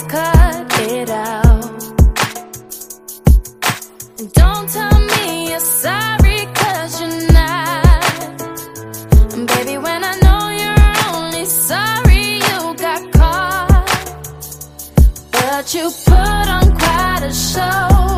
cut it out. And don't tell me you're sorry, 'cause you're not. And baby, when I know you're only sorry you got caught, but you put on quite a show.